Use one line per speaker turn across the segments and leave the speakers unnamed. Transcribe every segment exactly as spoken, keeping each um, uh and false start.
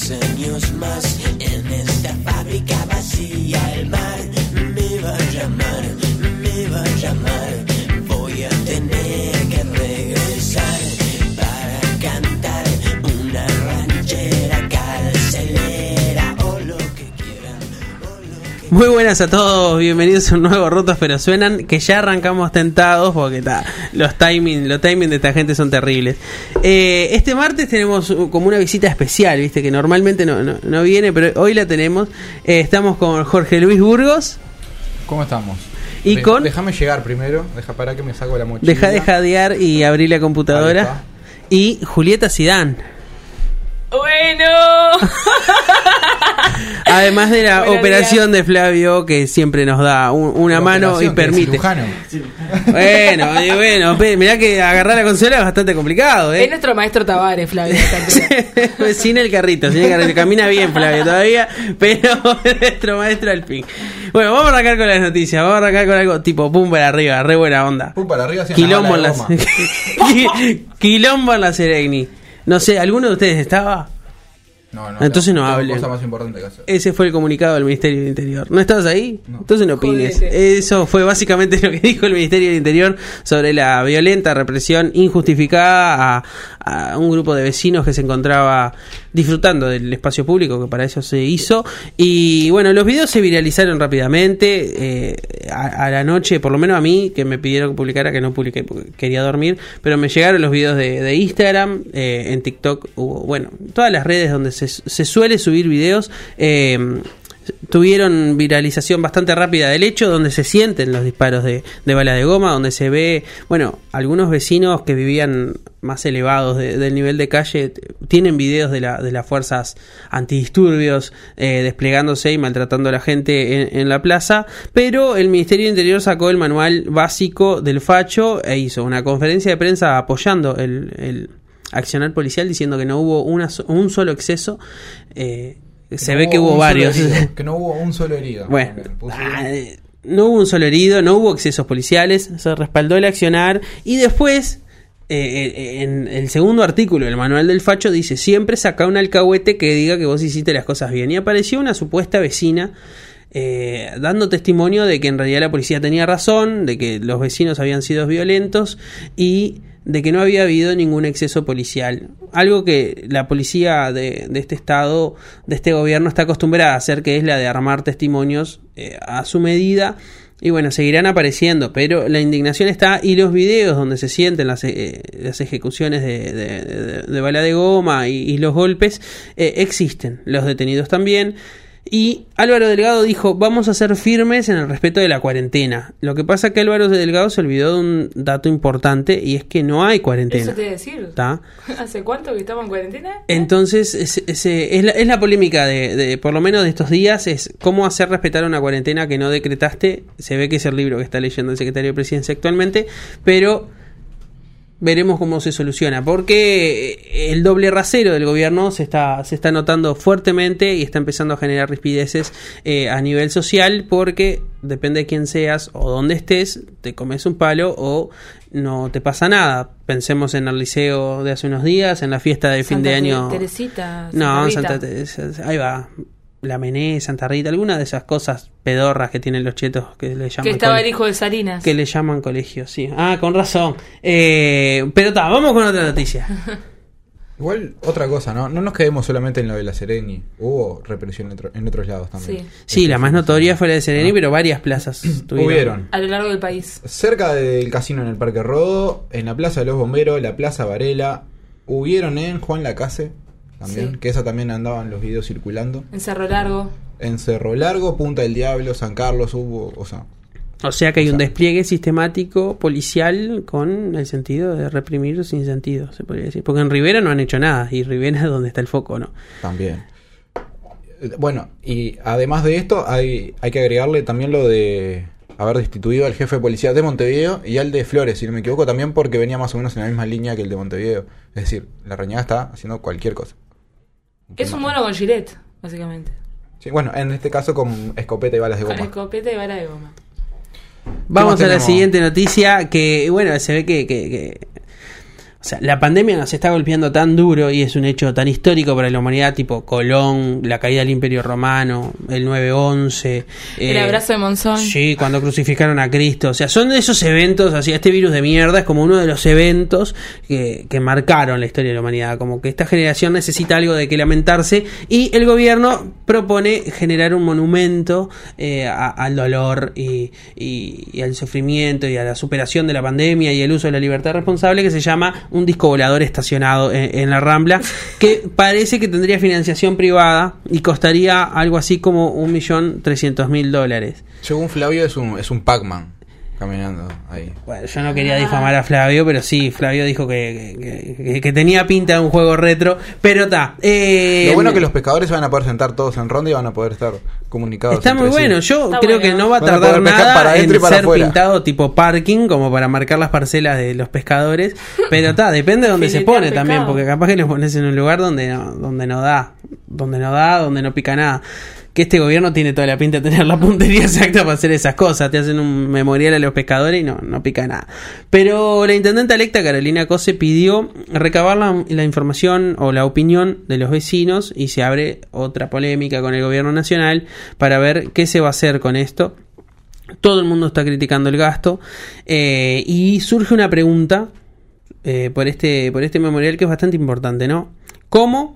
diez años más en esta fábrica vacía. El mar me va a llamar, me va a llamar. Voy a tener que regresar para cantar una ranchera carcelera o lo que quieran, o lo que...
Muy buenas a todos, bienvenidos a un nuevo Rotos Pero Suenan, que ya arrancamos tentados porque ta, los timing, los timing de esta gente son terribles. Eh, este martes tenemos como una visita especial, viste, que normalmente no, no, no viene, pero hoy la tenemos. Eh, estamos con Jorge Luis Burgos.
¿Cómo estamos?
Y
De,
con...
Déjame llegar primero, deja para que me saco la mochila.
Deja de jadear y abrir la computadora. Y Julieta Zidane.
Bueno.
Además de la
Buenos
operación días de Flavio, que siempre nos da un, una
La
mano y permite. Bueno, y bueno, pe, mirá que agarrar la consola es bastante complicado, ¿eh?
Es nuestro maestro Tavares, Flavio.
Sin el carrito, sin el carrito. Camina bien Flavio todavía, pero nuestro maestro al fin. Bueno, vamos a arrancar con las noticias. Vamos a arrancar con algo tipo pum para arriba, re buena onda.
Pum para arriba,
Quilombo en la Quilombo en la Seregni. No sé, ¿alguno de ustedes estaba?
No, no.
Entonces no,
no
hablen.
Cosa más importante que hacer.
Ese fue el comunicado del Ministerio del Interior. ¿No estabas ahí?
No.
Entonces no opines.
Jodete.
Eso fue básicamente lo que dijo el Ministerio del Interior sobre la violenta represión injustificada a, a un grupo de vecinos que se encontraba disfrutando del espacio público, que para eso se hizo. Y bueno, los videos se viralizaron rápidamente. Eh, a, a la noche, por lo menos a mí, que me pidieron que publicara, que no publiqué porque quería dormir, pero me llegaron los videos de, de Instagram, eh, en TikTok hubo, bueno, todas las redes donde se, se suele subir videos, eh, tuvieron viralización bastante rápida del hecho, donde se sienten los disparos de, de bala de goma, donde se ve, bueno, algunos vecinos que vivían más elevados de, del nivel de calle tienen videos de, la, de las fuerzas antidisturbios eh, desplegándose y maltratando a la gente en, en la plaza, pero el Ministerio del Interior sacó el manual básico del facho e hizo una conferencia de prensa apoyando el, el accionar policial, diciendo que no hubo una, un solo exceso. eh, Se
no
ve que hubo varios.
Herido, que no hubo un solo herido.
Bueno, ah, no hubo un solo herido, no hubo excesos policiales, se respaldó el accionar y después, eh, en el segundo artículo del manual del facho dice: siempre saca un alcahuete que diga que vos hiciste las cosas bien. Y apareció una supuesta vecina eh, dando testimonio de que en realidad la policía tenía razón, de que los vecinos habían sido violentos y de que no había habido ningún exceso policial. Algo que la policía de, de este estado, de este gobierno, está acostumbrada a hacer, que es la de armar testimonios eh, a su medida. Y bueno, seguirán apareciendo, pero la indignación está, y los videos donde se sienten las, eh, las ejecuciones de, de, de, de bala de goma y, y los golpes eh, existen, los detenidos también. Y Álvaro Delgado dijo: vamos a ser firmes en el respeto de la cuarentena. Lo que pasa es que Álvaro Delgado se olvidó de un dato importante, y es que no hay cuarentena.
Eso te iba a decir.
¿Tá?
¿Hace cuánto que estamos en cuarentena?
Entonces es, es, es, la, es la polémica de, de, por lo menos de estos días, es cómo hacer respetar una cuarentena que no decretaste. Se ve que es el libro que está leyendo el secretario de Presidencia actualmente, pero veremos cómo se soluciona, porque el doble rasero del gobierno se está se está notando fuertemente y está empezando a generar rispideces eh, a nivel social, porque depende de quién seas o dónde estés, te comes un palo o no te pasa nada. Pensemos en el liceo de hace unos días, en la fiesta de
Santa
fin de año.
Teresita, Santa
no,
Rita.
Santa Teresa, ahí va. La Mené, Santa Rita, alguna de esas cosas pedorras que tienen los chetos que le llaman.
Que estaba
cole-
el hijo de Salinas.
Que le llaman colegio, sí. Ah, con razón. Eh, pero está, vamos con otra noticia.
Igual, otra cosa, ¿no? No nos quedemos solamente en lo de la Seregni. Hubo represión en, otro, en otros lados también.
Sí.
Sí, la más notoria fue la de Sereni, pero varias plazas tuvieron.
Hubieron.
A lo largo del país.
Cerca del casino en el Parque Rodó, en la Plaza de los Bomberos, la Plaza Varela, hubieron en Juan Lacase también,
Sí.
que esa también andaban los videos circulando.
En Cerro Largo.
En Cerro Largo, Punta del Diablo, San Carlos, hubo, o sea...
O sea que hay
O
un
sea,
despliegue sistemático policial con el sentido de reprimir sin sentido, se podría decir. Porque en Rivera no han hecho nada, y Rivera es donde está el foco, ¿no?
También. Bueno, y además de esto, hay, hay que agregarle también lo de haber destituido al jefe de policía de Montevideo y al de Flores, si no me equivoco, también porque venía más o menos en la misma línea que el de Montevideo. Es decir, la Reñaga está haciendo cualquier cosa.
Es un mono con gilet, básicamente.
Sí, bueno, en este caso con escopeta y balas de
Con
goma.
escopeta y bala de goma.
Vamos
más
a la
tenemos?
siguiente noticia, que bueno, se ve que, que, que... O O sea, la pandemia nos está golpeando tan duro y es un hecho tan histórico para la humanidad, tipo Colón, la caída del Imperio Romano, el nueve once.
El
eh,
abrazo de Monzón.
Sí, cuando crucificaron a Cristo. O sea, son de esos eventos, así, este virus de mierda es como uno de los eventos que, que marcaron la historia de la humanidad. Como que esta generación necesita algo de que lamentarse y el gobierno propone generar un monumento eh, a, al dolor y, y, y al sufrimiento y a la superación de la pandemia y el uso de la libertad responsable, que se llama un disco volador estacionado en, en la Rambla, que parece que tendría financiación privada y costaría algo así como un millón trescientos mil dólares.
Según Flavio es un, es un Pac-Man caminando ahí.
Bueno, yo no quería difamar a Flavio, pero sí, Flavio dijo que, que, que, que tenía pinta de un juego retro, pero está. Eh,
Lo bueno es que los pescadores van a poder sentar todos en ronda y van a poder estar comunicados.
Está muy
entre sí.
bueno. Yo
Está
creo
bueno.
que no va a
Van a
tardar
poder pescar
nada
para
en
adentro y para
ser
afuera.
pintado tipo parking, como para marcar las parcelas de los pescadores. Pero está, depende de dónde se
Filetear
pone también,
pescado.
porque capaz que lo pones en un lugar donde no, donde no da, donde no da, donde no pica nada. Que este gobierno tiene toda la pinta de tener la puntería exacta para hacer esas cosas. Te hacen un memorial a los pescadores y no, no pica nada. Pero la intendente electa Carolina Cose pidió recabar la, la información o la opinión de los vecinos y se abre otra polémica con el gobierno nacional para ver qué se va a hacer con esto. Todo el mundo está criticando el gasto eh, y surge una pregunta eh, por este, por este memorial que es bastante importante, ¿no? ¿Cómo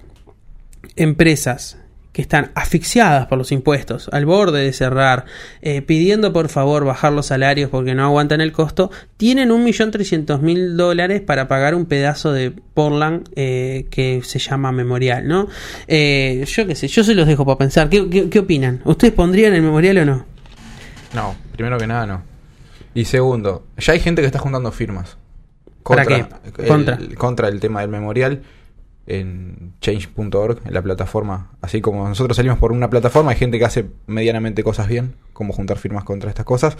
empresas que están asfixiadas por los impuestos, al borde de cerrar, eh, pidiendo por favor bajar los salarios porque no aguantan el costo, tienen un millón trescientos mil dólares para pagar un pedazo de Portland eh, que se llama Memorial, ¿no? Eh, yo qué sé, yo se los dejo para pensar. ¿Qué, qué, qué opinan? ¿Ustedes pondrían el Memorial o no?
No, primero que nada no. Y segundo, ya hay gente que está juntando firmas.
¿Para
Contra
qué?
El,
Contra.
contra el tema del memorial en change punto org, en la plataforma. Así como nosotros salimos por una plataforma, hay gente que hace medianamente cosas bien, como juntar firmas contra estas cosas.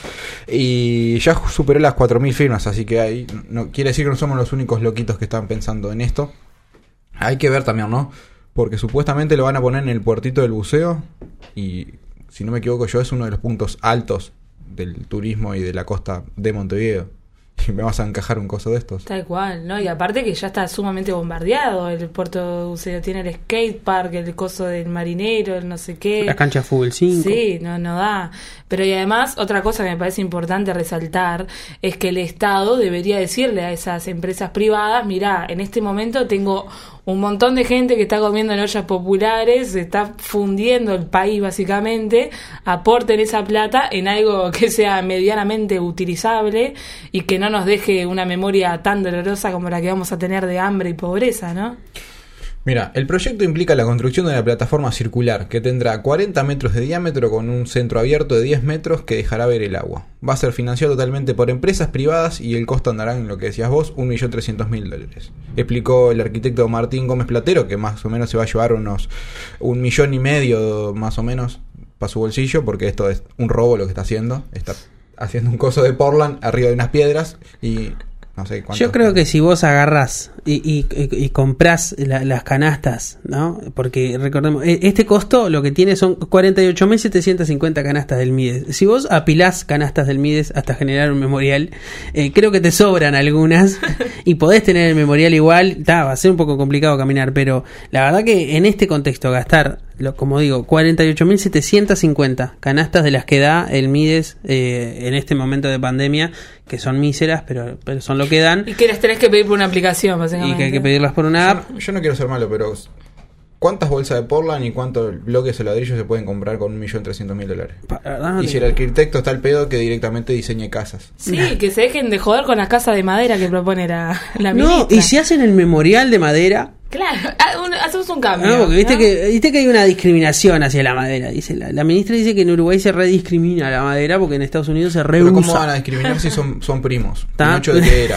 Y ya superó las cuatro mil firmas, así que hay, no quiere decir que no somos los únicos loquitos que están pensando en esto. Hay que ver también, ¿no? Porque supuestamente lo van a poner en el puertito del buceo y, si no me equivoco yo, es uno de los puntos altos del turismo y de la costa de Montevideo. Y me vas a encajar un coso de estos.
Tal cual, ¿no? Y aparte que ya está sumamente bombardeado el puerto buceo, tiene el skate park, el coso del marinero, el no sé qué.
La cancha de fútbol cinco.
Sí, no, no da. Pero y además, otra cosa que me parece importante resaltar es que el Estado debería decirle a esas empresas privadas, mirá, en este momento tengo un montón de gente que está comiendo en ollas populares, se está fundiendo el país básicamente, aporten esa plata en algo que sea medianamente utilizable y que no nos deje una memoria tan dolorosa como la que vamos a tener de hambre y pobreza, ¿no?
Mira, el proyecto implica la construcción de una plataforma circular que tendrá cuarenta metros de diámetro con un centro abierto de diez metros que dejará ver el agua. Va a ser financiado totalmente por empresas privadas y el costo andará en lo que decías vos, un millón trescientos mil dólares. Explicó el arquitecto Martín Gómez Platero que más o menos se va a llevar unos un millón y medio más o menos para su bolsillo, porque esto es un robo lo que está haciendo. Está haciendo un coso de Portland arriba de unas piedras y... no sé cuánto.
Yo creo que si vos agarrás y, y, y, y comprás la, las canastas, ¿no? Porque recordemos, este costo lo que tiene son cuarenta y ocho mil setecientas cincuenta canastas del Mides. Si vos apilás canastas del Mides hasta generar un memorial, eh, creo que te sobran algunas y podés tener el memorial igual. Ta, va a ser un poco complicado caminar, pero la verdad que en este contexto gastar, lo, como digo, cuarenta y ocho mil setecientas cincuenta canastas de las que da el Mides eh, en este momento de pandemia, que son míseras, pero, pero son lo que dan.
Y que las tenés que pedir por una aplicación, básicamente.
Y que hay que pedirlas por una app.
Yo, yo no quiero ser malo, pero ¿cuántas bolsas de Portland y cuántos bloques o ladrillos se pueden comprar con un millón trescientos mil dólares?
No
y si el arquitecto está al pedo, que directamente diseñe casas.
Sí, que se dejen de joder con las casas de madera que propone la, la
No,
ministra.
y si hacen el memorial de madera.
Claro, un- hacemos un cambio.
No, porque viste,
¿no?
que, viste que hay una discriminación hacia la madera. Dice la, la ministra dice que en Uruguay se rediscrimina la madera porque en Estados Unidos se
Pero
reusa.
¿cómo van a discriminar si son, son primos?
Ta.
¿Pinocho de qué era?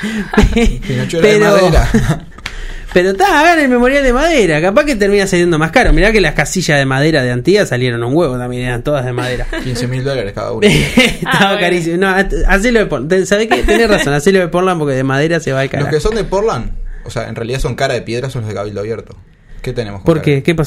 Pinocho era de
Pero-
madera.
Pero está, hagan el memorial de madera. Capaz que termina saliendo más caro. Mirá que las casillas de madera de Antía salieron un huevo también. Eran todas de madera.
quince mil dólares cada uno.
Estaba
Ah, bueno.
carísimo. No, hacelo de Portland. ¿Sabés qué? Tenés razón. Hacelo de Portland porque de madera se va al
Los
carajo.
que son de Portland, o sea, en realidad son cara de piedra, son los de Cabildo Abierto. ¿Qué tenemos con
¿Por
cara
qué?
de-
¿Qué pasó?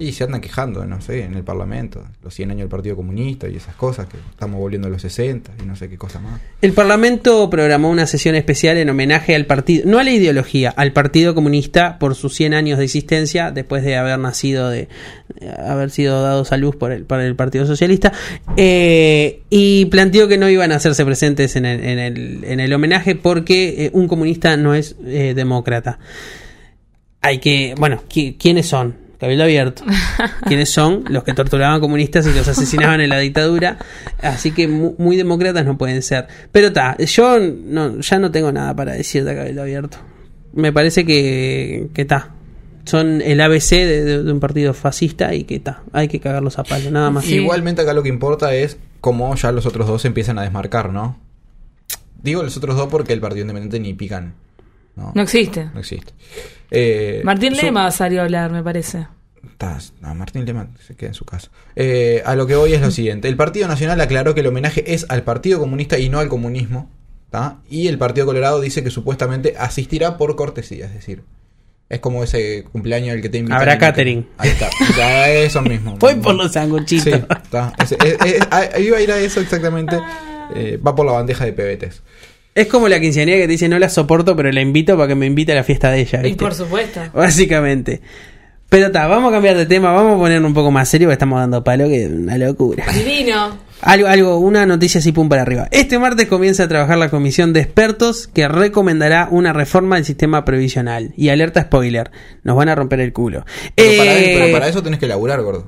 Y se andan quejando, no sé, en el Parlamento, los cien años del Partido Comunista y esas cosas, que estamos volviendo a los sesenta y no sé qué cosa más.
El Parlamento programó una sesión especial en homenaje al partido, no a la ideología, al Partido Comunista por sus cien años de existencia, después de haber nacido, de haber sido dados a luz por el, por el Partido Socialista, eh, y planteó que no iban a hacerse presentes en el, en el, en el homenaje porque eh, un comunista no es eh, demócrata. Hay que, bueno, ¿qui- ¿quiénes son? Cabildo Abierto. ¿Quiénes son? Los que torturaban comunistas y los asesinaban en la dictadura. Así que muy, muy demócratas no pueden ser. Pero está, yo no, ya no tengo nada para decir de Cabildo Abierto. Me parece que está. Son el A B C de, de, de un partido fascista y que está. Hay que cagarlos a palo, nada más.
Sí.
Igualmente acá lo que importa es cómo ya los otros dos se empiezan a desmarcar, ¿no? Digo los otros dos porque el Partido Independiente ni pican. No,
No existe.
no existe. Eh,
Martín
su-
Lema salió a hablar, me parece.
Tas- No, Martín Lema se queda en su casa. Eh, a lo que voy es lo siguiente. El Partido Nacional aclaró que el homenaje es al Partido Comunista y no al comunismo. ¿tá? Y el Partido Colorado dice que supuestamente asistirá por cortesía. Es decir, es como ese cumpleaños al que te invitan.
Habrá
y no te-
catering.
Ahí está. Ya, eso mismo.
Voy por los sanguchitos.
Sí, está. Ese- es- es- a- iba a ir a eso exactamente. Eh, va por la bandeja de pebetes.
Es como la quinceañera que te dice no la soporto, pero la invito para que me invite a la fiesta de ella.
Y
¿viste?
por supuesto.
Básicamente. Pero está, vamos a cambiar de tema, vamos a ponernos un poco más serio, porque estamos dando palo, que es una locura.
Divino.
Algo, algo, una noticia así pum para arriba. Este martes comienza a trabajar la comisión de expertos que recomendará una reforma del sistema previsional. Y alerta spoiler, nos van a romper el culo.
Pero, para,
Eh,
pero para eso tenés que laburar, gordo.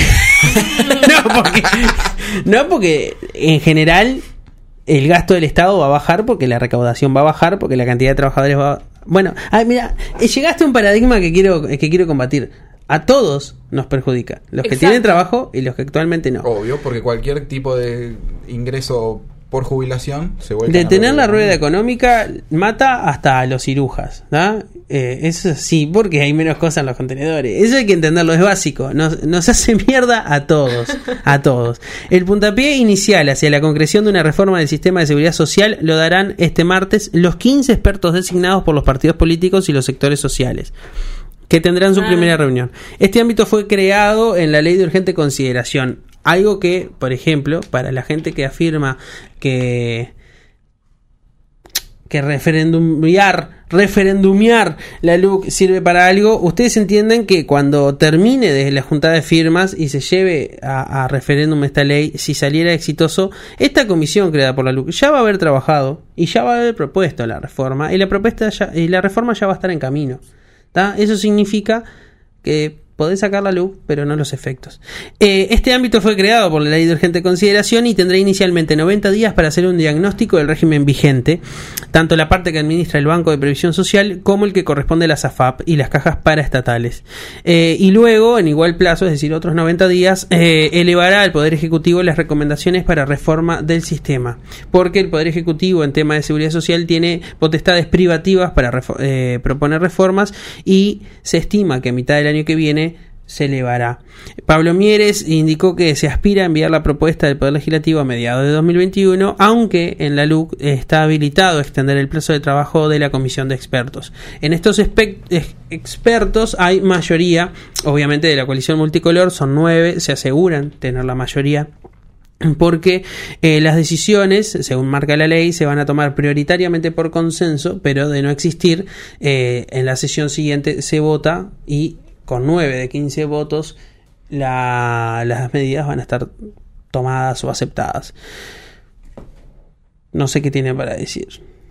no, porque, no, porque en general el gasto del Estado va a bajar porque la recaudación va a bajar, porque la cantidad de trabajadores va a... Bueno, ah, mira, eh, llegaste a un paradigma que quiero, que quiero combatir. A todos nos perjudica. Los que
Exacto.
tienen trabajo y los que actualmente no.
Obvio, porque cualquier tipo de ingreso por jubilación se vuelve...
Detener la rueda económica mata hasta a los cirujas, ¿no? Eh, eso sí, porque hay menos cosas en los contenedores. Eso hay que entenderlo, es básico. Nos, nos hace mierda a todos, a todos. El puntapié inicial hacia la concreción de una reforma del sistema de seguridad social lo darán este martes los quince expertos designados por los partidos políticos y los sectores sociales, que tendrán su
Ah.
primera reunión. Este ámbito fue creado en la Ley de Urgente Consideración. Algo que, por ejemplo, para la gente que afirma que que referendumiar, referendumiar la L U C sirve para algo, ustedes entienden que cuando termine de la juntada de firmas y se lleve a, a referéndum esta ley, si saliera exitoso, esta comisión creada por la L U C ya va a haber trabajado y ya va a haber propuesto la reforma y la propuesta ya, y la reforma ya va a estar en camino. ¿Tá? Eso significa que podés sacar la luz, pero no los efectos. Eh, este ámbito fue creado por la Ley de Urgente Consideración y tendrá inicialmente noventa días para hacer un diagnóstico del régimen vigente, tanto la parte que administra el Banco de Previsión Social como el que corresponde a las A F A P y las cajas paraestatales. Eh, y luego, en igual plazo, es decir, otros noventa días, eh, elevará al Poder Ejecutivo las recomendaciones para reforma del sistema, porque el Poder Ejecutivo en tema de seguridad social tiene potestades privativas para refo- eh, proponer reformas y se estima que a mitad del año que viene se elevará. Pablo Mieres indicó que se aspira a enviar la propuesta del Poder Legislativo a mediados de dos mil veintiuno, aunque en la L U C está habilitado a extender el plazo de trabajo de la comisión de expertos. En estos espe- ex- expertos hay mayoría, obviamente de la coalición multicolor, son nueve, se aseguran tener la mayoría, porque eh, las decisiones, según marca la ley, se van a tomar prioritariamente por consenso, pero de no existir, eh, en la sesión siguiente se vota y con nueve de quince votos la, las medidas van a estar tomadas o aceptadas. No sé qué tiene para decir.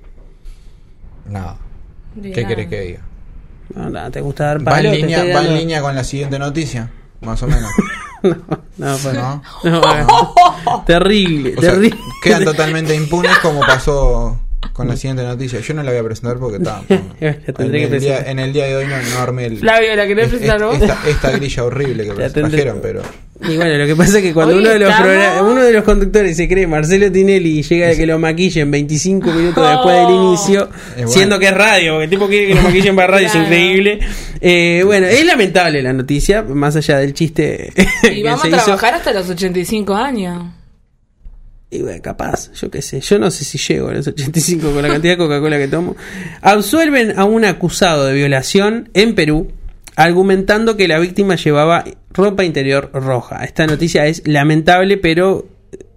Nada. ¿Qué
Bien.
querés que diga?
No, nada, ¿te gusta dar
¿Va
palo?
en,
Te
línea,
estoy
¿Va en
dando-
línea con la siguiente noticia? Más o menos.
No, no, pues,
¿No?
no, no. Terrible,
O sea,
terrible.
quedan totalmente impunes como pasó con la siguiente noticia. Yo no la voy a presentar porque está.
La
en,
tendré que
el día,
presentar.
en el día de hoy no, no armé el,
Flavio, ¿la querés
es-
presentar vos?
esta, esta grilla horrible que
La tendré-
trajeron, pero.
Y bueno, lo que pasa es que cuando
Hoy
uno de, los
estamos-
progra- uno de los conductores se cree Marcelo Tinelli y llega a que lo maquillen veinticinco minutos
Oh.
después del inicio,
bueno.
siendo que es radio, porque el tipo quiere que lo maquillen para radio,
Claro.
es increíble. Eh, bueno, es lamentable la noticia, más allá del chiste
Y
que
vamos
se
a
hizo.
trabajar hasta los ochenta y cinco años.
Y bueno, capaz, yo qué sé, yo no sé si llego a los ochenta y cinco con la cantidad de Coca-Cola que tomo. Absuelven a un acusado de violación en Perú, argumentando que la víctima llevaba ropa interior roja. Esta noticia es lamentable, pero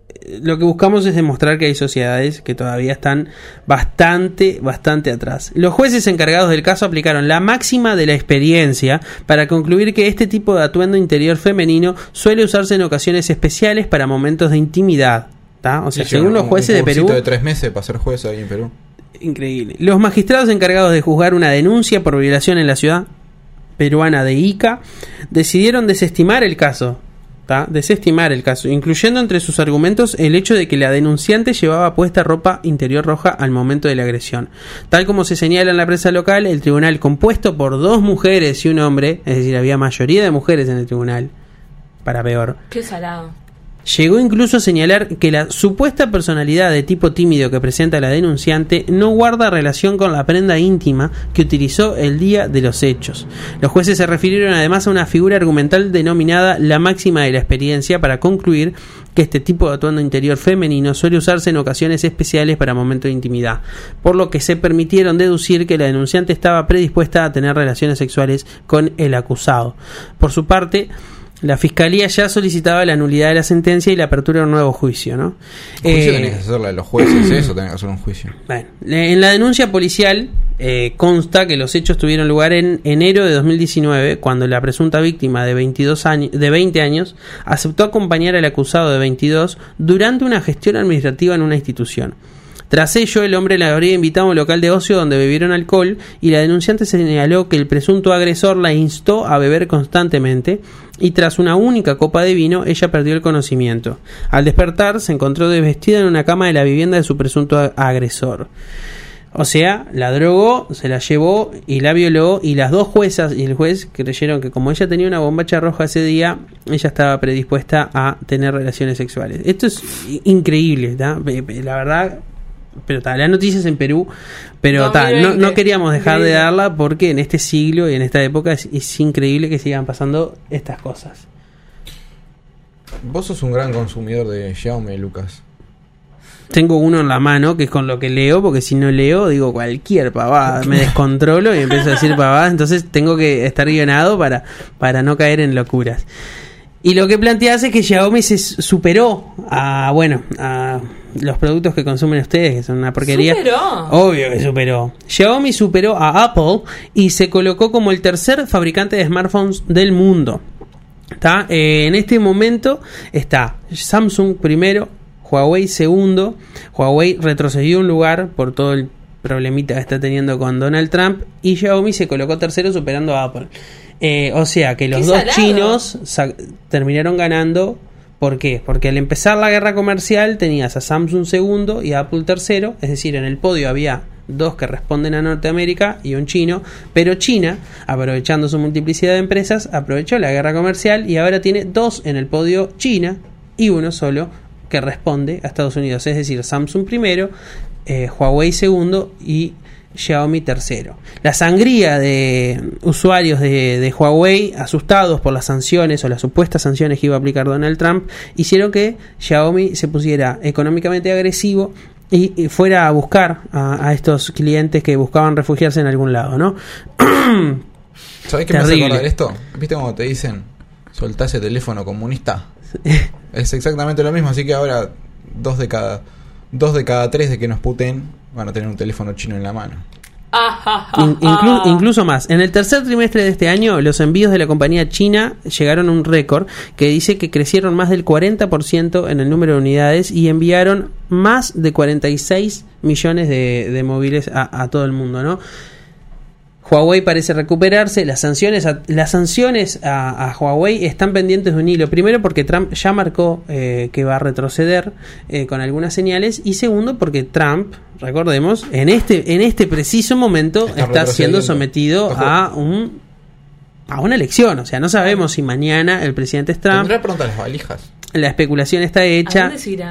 lo que buscamos es demostrar que hay sociedades que todavía están bastante, bastante atrás. Los jueces encargados del caso aplicaron la máxima de la experiencia para concluir que este tipo de atuendo interior femenino suele usarse en ocasiones especiales para momentos de intimidad. ¿Tá? O sea,
Sí,
según
un-
los jueces
un
de Perú...
cursito de tres meses para ser juez ahí en Perú.
Increíble. Los magistrados encargados de juzgar una denuncia por violación en la ciudad peruana de Ica decidieron desestimar el caso. ¿tá? Desestimar el caso, incluyendo entre sus argumentos el hecho de que la denunciante llevaba puesta ropa interior roja al momento de la agresión. Tal como se señala en la prensa local, el tribunal, compuesto por dos mujeres y un hombre, es decir, había mayoría de mujeres en el tribunal, para peor,
Qué salado.
llegó incluso a señalar que la supuesta personalidad de tipo tímido que presenta la denunciante no guarda relación con la prenda íntima que utilizó el día de los hechos. Los jueces se refirieron además a una figura argumental denominada la máxima de la experiencia para concluir que este tipo de atuendo interior femenino suele usarse en ocasiones especiales para momentos de intimidad, por lo que se permitieron deducir que la denunciante estaba predispuesta a tener relaciones sexuales con el acusado. Por su parte, la Fiscalía ya solicitaba la nulidad de la sentencia y la apertura de un nuevo juicio, ¿no?
Juicio
Eh,
tenés que hacerla de los jueces, eso tenés que hacer un juicio.
bueno, en la denuncia policial eh, consta que los hechos tuvieron lugar en enero de dos mil diecinueve, cuando la presunta víctima de veintidós años, de veinte años aceptó acompañar al acusado de veintidós durante una gestión administrativa en una institución. Tras ello, el hombre la habría invitado a un local de ocio donde bebieron alcohol y la denunciante señaló que el presunto agresor la instó a beber constantemente y tras una única copa de vino ella perdió el conocimiento. Al despertar se encontró desvestida en una cama de la vivienda de su presunto a- agresor. O sea, la drogó, se la llevó y la violó, y las dos juezas y el juez creyeron que como ella tenía una bombacha roja ese día, ella estaba predispuesta a tener relaciones sexuales. Esto es i- increíble, ¿tá? La verdad... Pero ta, la noticia es en Perú, pero ta, no, no queríamos dejar de darla porque en este siglo y en esta época es, es increíble que sigan pasando estas cosas.
Vos sos un gran consumidor de Xiaomi, Lucas.
Tengo uno en la mano que es con lo que leo, porque si no leo digo cualquier pavada, me descontrolo y empiezo a decir pavadas, entonces tengo que estar guionado para, para no caer en locuras. Y lo que planteas es que Xiaomi se superó a, bueno, a los productos que consumen ustedes, que son una porquería.
¿Superó?
Obvio que superó. Xiaomi superó a Apple y se colocó como el tercer fabricante de smartphones del mundo. ¿Tá? Eh, en este momento está Samsung primero, Huawei segundo. Huawei retrocedió un lugar por todo el problemita que está teniendo con Donald Trump, y Xiaomi se colocó tercero superando a Apple. Eh, o sea que los
¡Qué
dos
salado!
chinos sa- terminaron ganando. ¿Por qué? Porque al empezar la guerra comercial tenías a Samsung segundo y a Apple tercero, es decir, en el podio había dos que responden a Norteamérica y un chino, pero China, aprovechando su multiplicidad de empresas, aprovechó la guerra comercial y ahora tiene dos en el podio, China, y uno solo que responde a Estados Unidos, es decir, Samsung primero, eh, Huawei segundo y Xiaomi tercero. La sangría de usuarios de, de Huawei, asustados por las sanciones o las supuestas sanciones que iba a aplicar Donald Trump, hicieron que Xiaomi se pusiera económicamente agresivo y, y fuera a buscar a, a estos clientes que buscaban refugiarse en algún lado, ¿no?
¿Sabés qué me hace
Terrible.
acordar esto? ¿Viste cómo te dicen soltá ese teléfono comunista? Es exactamente lo mismo, así que ahora dos de cada dos de cada tres de que nos puten van a tener un teléfono chino en la mano.
In- inclu- incluso más. En el tercer trimestre de este año, los envíos de la compañía china llegaron a un récord que dice que crecieron más del cuarenta por ciento en el número de unidades y enviaron más de cuarenta y seis millones de, de móviles a, a todo el mundo, ¿no? Huawei parece recuperarse. Las sanciones a, las sanciones a, a Huawei están pendientes de un hilo. Primero porque Trump ya marcó eh, que va a retroceder eh, con algunas señales, y segundo porque Trump, recordemos, en este en este preciso momento
Está
está, siendo
retrocediendo.
sometido
Ojo.
a un a una elección. O sea, no sabemos si mañana el presidente es Trump.
Tendrá prontas las valijas.
La especulación está
¿A
hecha.
dónde se irá?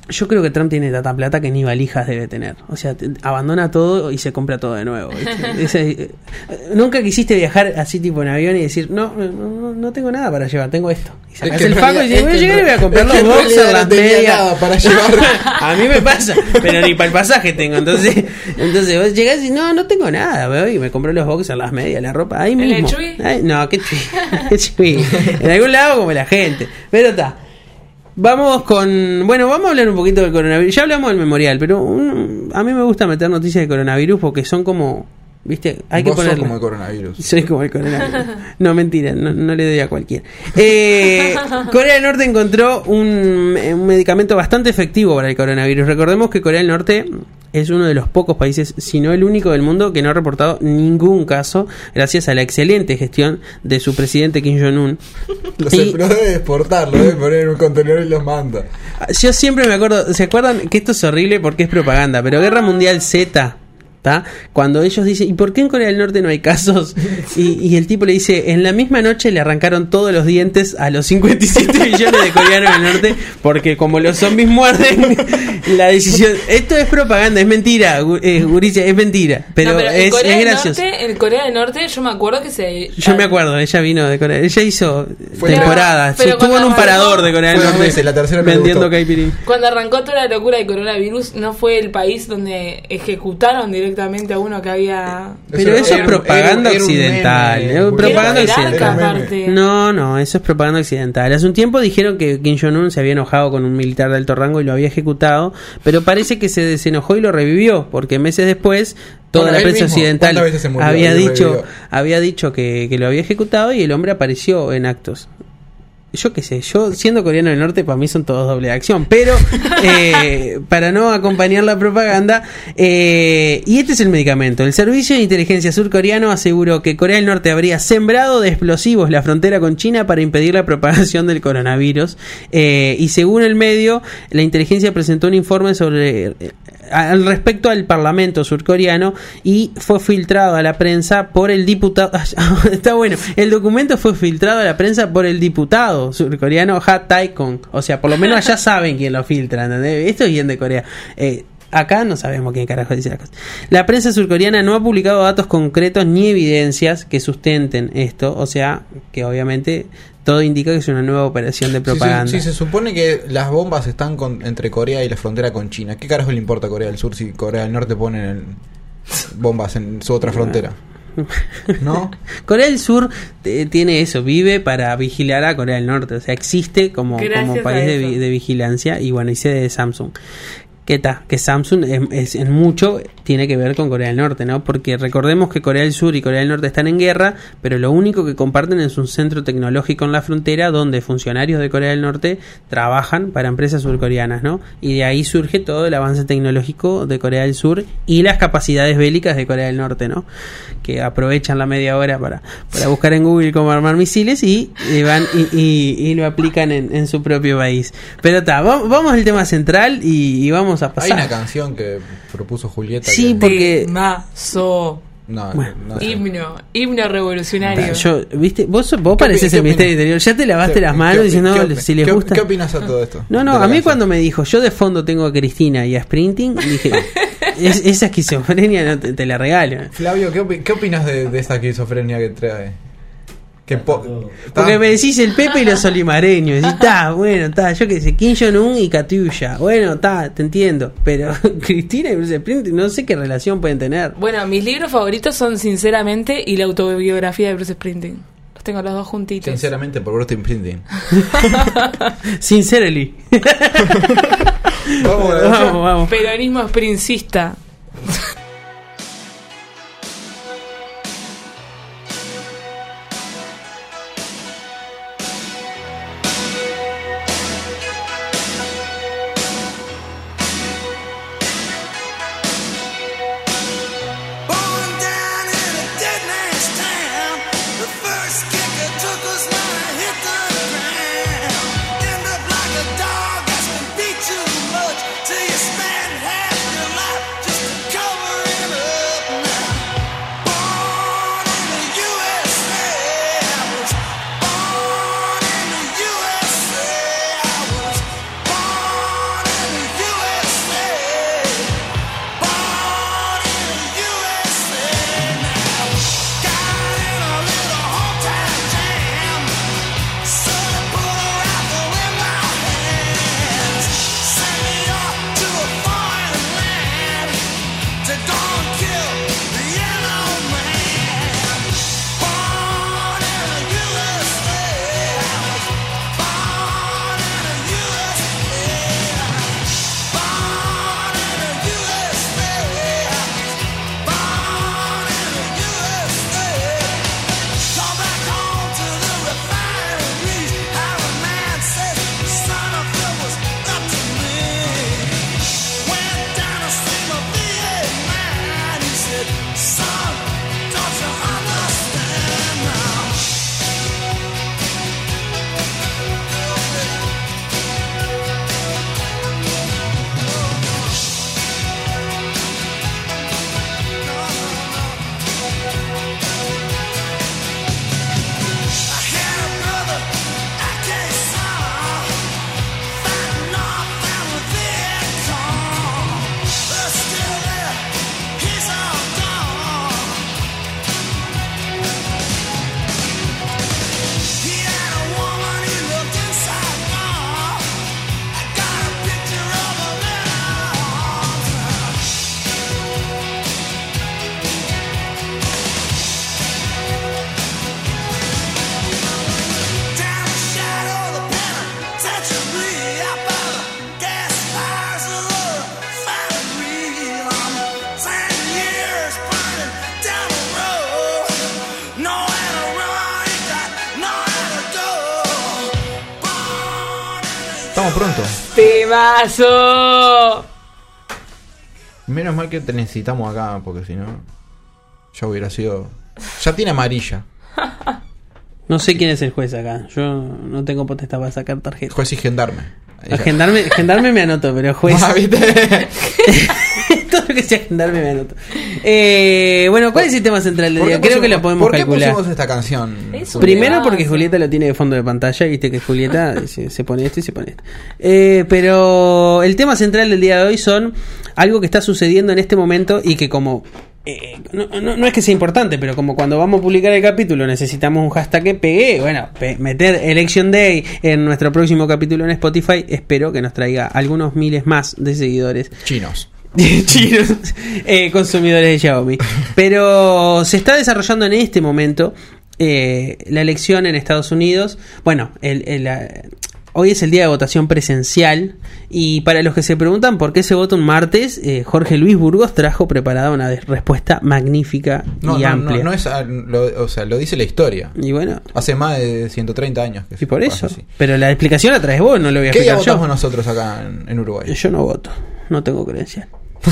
Yo creo que Trump tiene tanta plata que ni valijas debe tener. O sea, te, abandona todo y se compra todo de nuevo. Ese, eh, nunca quisiste viajar así tipo en avión y decir, no, no, no tengo nada para llevar, tengo esto. Y sacas el faco y dices, voy a llegar y voy a comprar los boxers, las medias.
Para llevar.
A mí me pasa, pero ni para el pasaje tengo. Entonces, entonces vos llegás y no, no tengo nada. Me voy y me compré los boxers, las medias, la ropa, ahí mismo.
¿En el Chuy?
Ay, no, qué Chuy. Qué Chuy. En algún lado como la gente. Pero está. Vamos con... Bueno, vamos a hablar un poquito del coronavirus. Ya hablamos del memorial, pero un, a mí me gusta meter noticias de coronavirus porque son como... ¿Viste? Hay
Vos
que ponerle...
sos como el coronavirus.
Soy como el coronavirus. No, mentira, no, no le doy a cualquiera. Eh, Corea del Norte encontró un, un medicamento bastante efectivo para el coronavirus. Recordemos que Corea del Norte es uno de los pocos países, si no el único del mundo, que no ha reportado ningún caso gracias a la excelente gestión de su presidente Kim Jong-un.
Los
Y-
lo debe exportar, lo debe poner en un contenedor y los manda.
Yo siempre me acuerdo, ¿se acuerdan que esto es horrible porque es propaganda? Pero Guerra Mundial Z, ¿tá? Cuando ellos dicen, ¿y por qué en Corea del Norte no hay casos? Y, y el tipo le dice, en la misma noche le arrancaron todos los dientes a los cincuenta y siete millones de coreanos del norte, porque como los zombies muerden, la decisión... Esto es propaganda, es mentira, gu- eh, Guricia, es mentira, pero,
No, pero en
es,
Corea
es
del
gracioso.
Norte, en Corea del Norte yo me acuerdo que se...
Yo me acuerdo, ella vino de Corea, ella hizo
Fue-
temporada,
Pero- pero
estuvo en un
cuando
parador
arrancó-
de Corea del
Fue dos
Norte
veces, la tercera me
vendiendo
gustó.
caipirín.
Cuando arrancó toda la locura del coronavirus, ¿no fue el país donde ejecutaron directamente a uno que había...
Pero
Eso
eso
era
es
un-
propaganda
era un- era un
occidental.
meme,
Es
boludo.
propaganda
Era
occidental.
jerarca,
Era un meme.
aparte.
No, no, eso es propaganda occidental. Hace un tiempo dijeron que Kim Jong-un se había enojado con un militar de alto rango y lo había ejecutado, pero parece que se desenojó y lo revivió, porque meses después toda
Bueno,
la
él
prensa
mismo,
occidental
¿cuántas veces se murió
había
y
dicho,
revivió?
había dicho que, que lo había ejecutado y el hombre apareció en actos. Yo qué sé, yo siendo coreano del norte para mí son todos doble de acción, pero eh, para no acompañar la propaganda, eh, y este es el medicamento. El Servicio de Inteligencia surcoreano aseguró que Corea del Norte habría sembrado de explosivos la frontera con China para impedir la propagación del coronavirus, eh, y según el medio, la inteligencia presentó un informe sobre... Eh, al respecto al parlamento surcoreano y fue filtrado a la prensa por el diputado. Está bueno, el documento fue filtrado a la prensa por el diputado surcoreano Ha Tae-kong. O sea, por lo menos allá saben quién lo filtra, ¿entendés? Esto es bien de Corea. Eh, Acá no sabemos quién carajo dice las cosas. La prensa surcoreana no ha publicado datos concretos ni evidencias que sustenten esto. O sea, que obviamente todo indica que es una nueva operación de propaganda.
Si se, si se supone que las bombas están con- entre Corea y la frontera con China, ¿qué carajo le importa a Corea del Sur si Corea del Norte ponen bombas en su otra frontera? ¿No?
Corea del Sur eh, tiene eso, vive para vigilar a Corea del Norte, o sea, existe como,
Gracias
como
a
país de,
eso.
vi- de vigilancia y bueno, y sede de Samsung. ¿Qué tal? Que Samsung es, es- en mucho tiene que ver con Corea del Norte, ¿no? Porque recordemos que Corea del Sur y Corea del Norte están en guerra, pero lo único que comparten es un centro tecnológico en la frontera donde funcionarios de Corea del Norte trabajan para empresas surcoreanas, ¿no? Y de ahí surge todo el avance tecnológico de Corea del Sur y las capacidades bélicas de Corea del Norte, ¿no? Que aprovechan la media hora para, para buscar en Google cómo armar misiles y, y van y, y- y lo aplican en, en su propio país. Pero está, vamos, vamos al tema central y, y vamos a
Hay
pasar.
una canción que propuso Julieta.
Sí,
que-
porque-
Mazo.
No,
Bueno.
no sé.
Himno. Himno revolucionario.
Yo, ¿viste? Vos, vos
¿Qué
pareces
opi-
el
qué
Ministerio
opinas?
Interior. Ya te lavaste
¿Qué-
las
qué
manos
opi-
diciendo
qué opi-
si les
qué-
gusta.
¿Qué opinas a todo esto?
No, no,
de la
a mí
canción?
cuando me dijo, yo de fondo tengo a Cristina y a Sprinting, dije, es, esa esquizofrenia no te, te la regalo.
Flavio, ¿qué, opi- qué opinas de, de esta esquizofrenia que trae? Que po-
Porque
¿Está?
me decís el Pepe y los olimareños. Y está, bueno, está, yo qué sé, Kim Jong-un y Katyusha. Bueno, está, te entiendo. Pero Cristina y Bruce Springsteen, no sé qué relación pueden tener.
Bueno, mis libros favoritos son Sinceramente y la autobiografía de Bruce Springsteen. Los tengo los dos juntitos.
Sinceramente, por Bruce Springsteen.
Sincerely.
Vamos,
Vamos, vamos.
Peronismo springsista.
Born down in a dead man's town. The first kick that took us when I hit the ground. End up like a dog that's been beat too much till you spend half your life just to cover
vamos pronto.
¡Temazo!
Menos mal que te necesitamos acá, porque si no, ya hubiera sido. Ya tiene amarilla.
No sé quién es el juez acá. Yo no tengo potestad para sacar tarjeta.
Juez y gendarme.
A gendarme, gendarme me anoto, pero juez.
Ah, ¿viste?
Todo lo que sea gendarme me anoto. Eh, bueno, ¿cuál es el tema central del día? Creo que lo podemos
¿por qué
calcular.
pusimos esta canción?
Eso.
Primero porque
Ah,
Julieta lo tiene de fondo de pantalla, viste que Julieta se, se pone esto y se pone esto. Eh, pero el tema central del día de hoy son algo que está sucediendo en este momento y que como... Eh, no, no, no es que sea importante, pero como cuando vamos a publicar el capítulo necesitamos un hashtag que pegue, bueno, pe- meter Election Day en nuestro próximo capítulo en Spotify, espero que nos traiga algunos miles más de seguidores
Chinos.
chinos, eh, consumidores de Xiaomi. Pero se está desarrollando en este momento eh, la elección en Estados Unidos. Bueno, el, el, la- hoy es el día de votación presencial. Y para los que se preguntan por qué se vota un martes, eh, Jorge Luis Burgos trajo preparada una de- respuesta magnífica
No,
y
no,
amplia.
no, no es. ah, Lo, o sea, lo dice la historia.
Y bueno,
Hace más de ciento treinta años que
y
se
por
pasa
eso.
así.
Pero la explicación la traes vos, no lo voy a
¿Qué día
explicar
votamos
yo.
nosotros acá en, en Uruguay?
Yo no voto, no tengo credencial.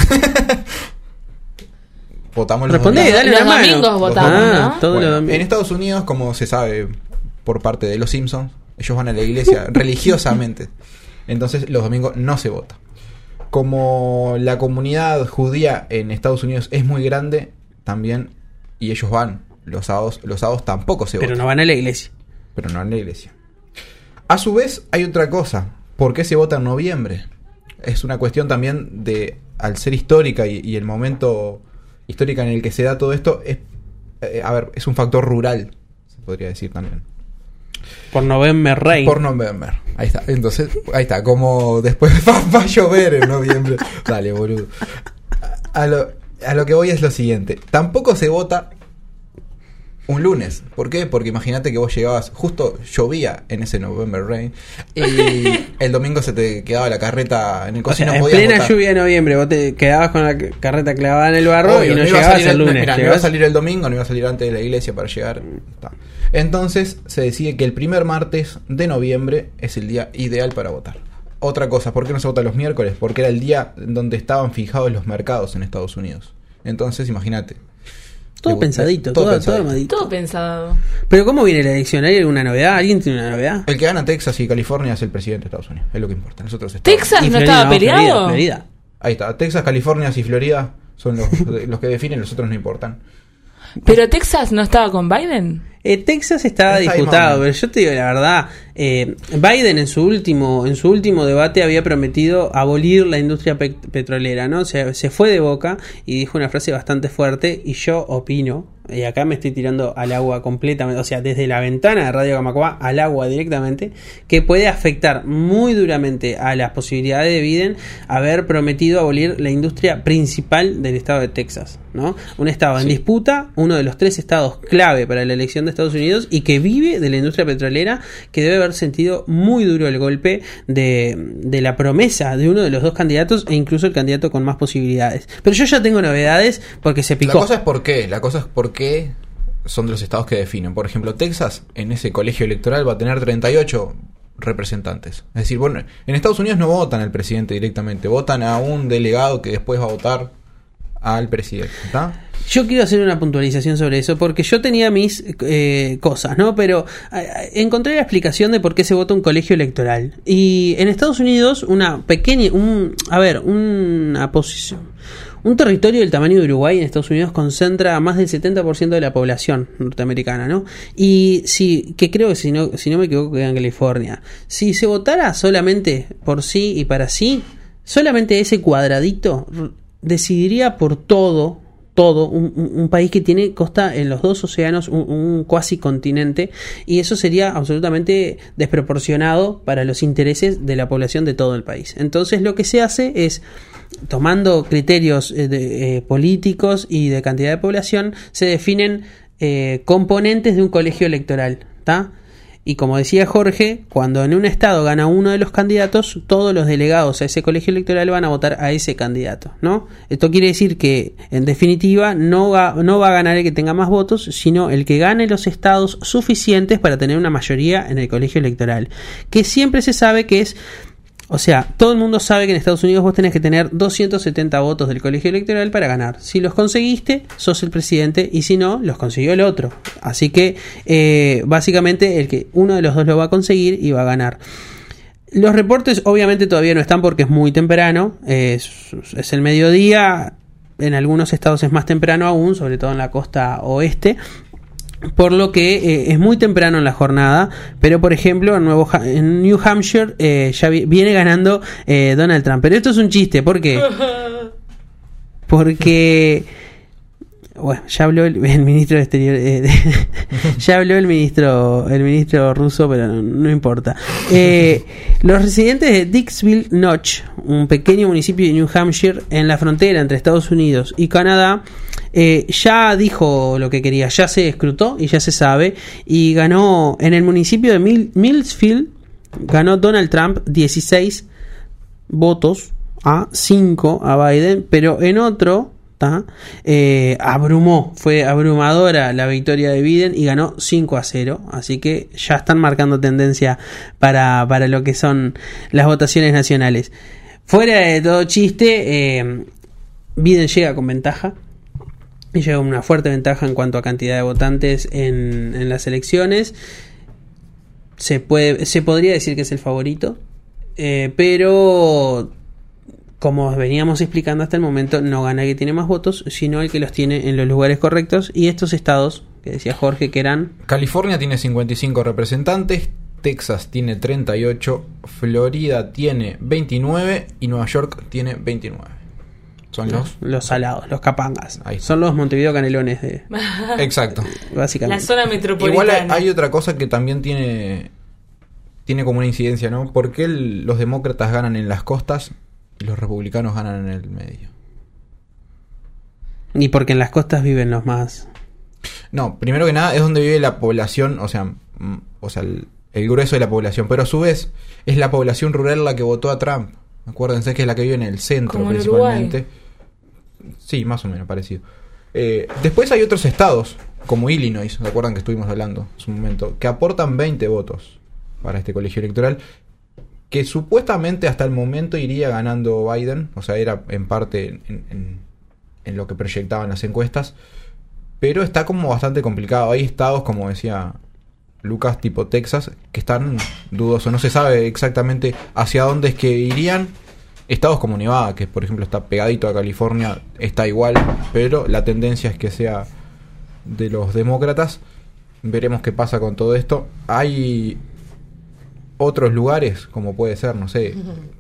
Votamos los
Respondé,
domingos.
dale
Los
una mano.
domingos votamos,
Ah,
¿no?
todos
Bueno,
los domingos.
en Estados Unidos, como se sabe por parte de los Simpsons, ellos van a la iglesia religiosamente. Entonces los domingos no se vota. Como la comunidad judía en Estados Unidos es muy grande, también, y ellos van los sábados, los sábados tampoco se
Pero
vota.
no van a la iglesia.
Pero no en la iglesia. A su vez, hay otra cosa. ¿Por qué se vota en noviembre? Es una cuestión también de, al ser histórica y, y el momento histórico en el que se da todo esto, es, eh, a ver, es un factor rural, se podría decir también.
Por November Rain.
Por noviembre. Ahí está. Entonces, ahí está. Como después va, va a llover en noviembre. Dale, boludo. A lo, a lo que voy es lo siguiente. Tampoco se vota un lunes. ¿Por qué? Porque imagínate que vos llegabas, justo llovía en ese November Rain, y el domingo se te quedaba la carreta en el
O
coche
sea,
y no
en
podías
plena
votar.
lluvia de noviembre, vos te quedabas con la carreta clavada en el barro
Obvio,
y no,
iba a
llegabas
salir
el lunes.
Mirá, no iba a
llegabas-
salir el domingo, no iba a salir antes de la iglesia para llegar. Está. Entonces se decide que el primer martes de noviembre es el día ideal para votar. Otra cosa, ¿por qué no se vota los miércoles? Porque era el día donde estaban fijados los mercados en Estados Unidos. Entonces, imagínate.
Todo
Le-
pensadito,
todo
todo, todo
pensadito.
armadito.
Todo pensado.
Pero ¿cómo viene la elección? ¿Hay alguna novedad? ¿Alguien tiene una novedad?
El que gana Texas y California es el presidente de Estados Unidos. Es lo que importa. Nosotros estamos.
¿Texas
Y
no
Florida,
estaba peleado?
Florida, Florida.
Ahí está. Texas, California y Florida son los, los que definen, los otros no importan.
¿Pero Texas no estaba con Biden?
Eh, Texas estaba
Está ahí
disputado,
más o
pero yo te digo la verdad, eh, Biden en su último en su último debate había prometido abolir la industria pe- petrolera, ¿no? Se, se fue de boca y dijo una frase bastante fuerte y yo opino, y acá me estoy tirando al agua completamente, o sea, desde la ventana de Radio Camacuá al agua directamente, que puede afectar muy duramente a las posibilidades de Biden haber prometido abolir la industria principal del estado de Texas, ¿no? Un estado en
Sí.
disputa, uno de los tres estados clave para la elección de Estados Unidos y que vive de la industria petrolera, que debe haber sentido muy duro el golpe de, de la promesa de uno de los dos candidatos e incluso el candidato con más posibilidades. Pero yo ya tengo novedades porque se
La
picó.
cosa es por qué. La cosa es por qué son de los estados que definen. Por ejemplo, Texas, en ese colegio electoral, va a tener treinta y ocho representantes. Es decir, bueno, en Estados Unidos no votan al presidente directamente, votan a un delegado que después va a votar al presidente. ¿Está?
Yo quiero hacer una puntualización sobre eso porque yo tenía mis eh, cosas, ¿no? Pero eh, encontré la explicación de por qué se vota un colegio electoral. Y en Estados Unidos, una pequeña, un, a ver, una posición, un territorio del tamaño de Uruguay en Estados Unidos concentra a más del setenta por ciento de la población norteamericana, ¿no? Y si, que creo que si no, si no me equivoco queda en California. Si se votara solamente por sí y para sí, solamente ese cuadradito r- decidiría por todo todo, un, un, un país que tiene costa en los dos océanos, un, un cuasi continente, y eso sería absolutamente desproporcionado para los intereses de la población de todo el país. Entonces lo que se hace es, tomando criterios eh, de, eh, políticos y de cantidad de población, se definen eh, componentes de un colegio electoral, ¿tá? Y como decía Jorge, cuando en un estado gana uno de los candidatos, todos los delegados a ese colegio electoral van a votar a ese candidato, ¿no? Esto quiere decir que, en definitiva, no va, no va a ganar el que tenga más votos, sino el que gane los estados suficientes para tener una mayoría en el colegio electoral. Que siempre se sabe que es O sea, todo el mundo sabe que en Estados Unidos vos tenés que tener doscientos setenta votos del colegio electoral para ganar. Si los conseguiste, sos el presidente, y si no, los consiguió el otro. Así que, eh, básicamente, el que uno de los dos lo va a conseguir y va a ganar. Los reportes obviamente todavía no están porque es muy temprano, es, es el mediodía, en algunos estados es más temprano aún, sobre todo en la costa oeste. Por lo que eh, es muy temprano en la jornada, pero por ejemplo en, Nuevo, en New Hampshire eh, ya vi, viene ganando eh, Donald Trump. Pero esto es un chiste, ¿por qué? Porque bueno, ya habló el, el ministro de Exterior, eh, de, ya habló el ministro, el ministro ruso, pero no, no importa. Eh, los residentes de Dixville Notch, un pequeño municipio de New Hampshire en la frontera entre Estados Unidos y Canadá, Eh, ya dijo lo que quería, ya se escrutó y ya se sabe, y ganó en el municipio de Mil- Millsfield, ganó Donald Trump dieciséis votos a cinco a Biden, pero en otro eh, abrumó, fue abrumadora la victoria de Biden y ganó cinco a cero, así que ya están marcando tendencia para, para lo que son las votaciones nacionales. Fuera de todo chiste, eh, Biden llega con ventaja. Y llega una fuerte ventaja en cuanto a cantidad de votantes en, en las elecciones. Se puede, se podría decir que es el favorito, eh, pero como veníamos explicando hasta el momento, no gana el que tiene más votos, sino el que los tiene en los lugares correctos. Y estos estados, que decía Jorge, que eran...
California tiene cincuenta y cinco representantes, Texas tiene treinta y ocho, Florida tiene veintinueve y Nueva York tiene veintinueve. Son los...
Los salados, los capangas.
Ahí.
Son los Montevideo Canelones de...
Exacto.
Básicamente.
La zona metropolitana.
Igual hay, hay otra cosa que también tiene tiene como una incidencia, ¿no? ¿Por qué el- los demócratas ganan en las costas y los republicanos ganan en el medio?
Y porque en las costas viven los más...
No, primero que nada es donde vive la población, o sea, mm, o sea, el, el grueso de la población, pero a su vez es la población rural la que votó a Trump. Acuérdense que es la que vive en el centro
Como en
principalmente.
Uruguay.
Sí, más o menos parecido. Eh, después hay otros estados, como Illinois, ¿se acuerdan que estuvimos hablando en su momento? Que aportan veinte votos para este colegio electoral, que supuestamente hasta el momento iría ganando Biden, o sea, era en parte en, en, en lo que proyectaban las encuestas, pero está como bastante complicado. Hay estados, como decía Lucas, tipo Texas, que están dudosos, no se sabe exactamente hacia dónde es que irían. Estados como Nevada, que por ejemplo está pegadito a California, está igual, pero la tendencia es que sea de los demócratas. Veremos qué pasa con todo esto. Hay otros lugares, como puede ser, no sé,